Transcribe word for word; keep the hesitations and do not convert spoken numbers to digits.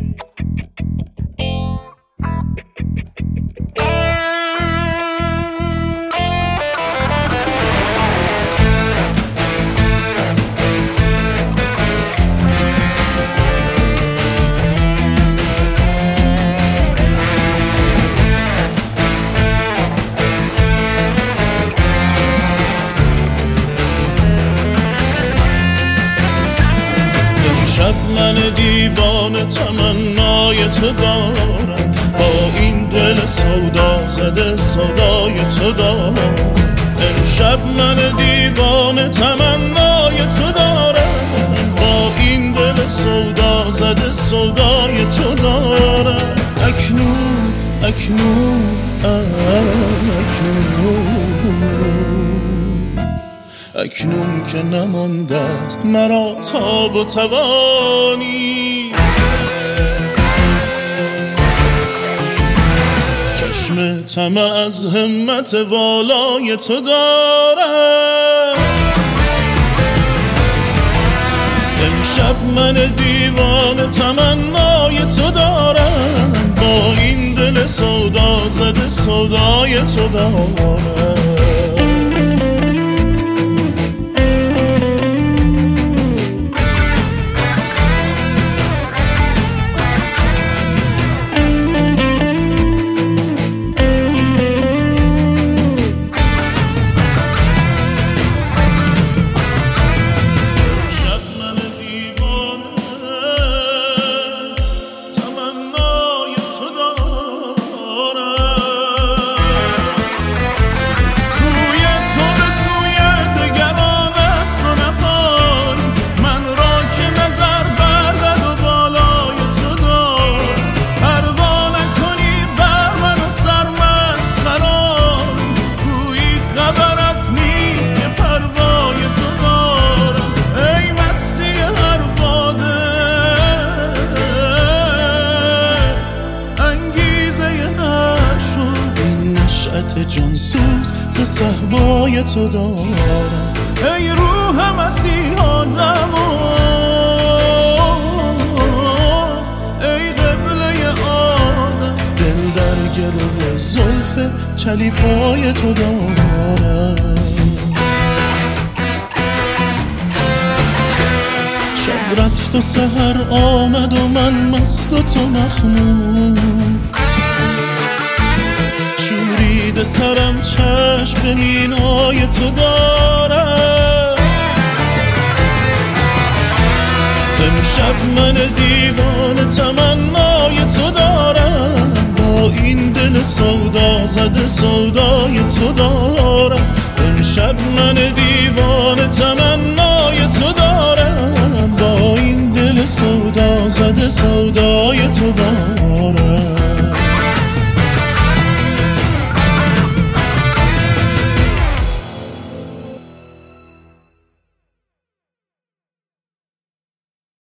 شب من دیوانه تمنای تو دارم، با این دل سودا زده سودای تو دارم. امشب من دیوانه تمنای تو دارم، با این دل سودا زده سودای تو دارم. اکنون اکنون اکنون اکنون که نمانده است مرا تاب و توانی، چشم طمع از همت والای تو دارم. امشب من دیوانه تمنای تو دارم، با این دل سودا زده سودای تو دارم. جانسوز ز صحبای تو دارم. ای روح مسیح آدمو، ای قبله آدم، دل در گرو زلف چلیپای تو دارم. شب رفت و سحر آمد و من مست و تو مخمور، شورید سرم چشم به مینای تو دارم. امشب من دیوانه تمنای تو دارم، با این دل سودا زده سودای تو دارم. امشب من دیوانه تمنای تو دارم، با این دل سودا زده سودای تو دارم.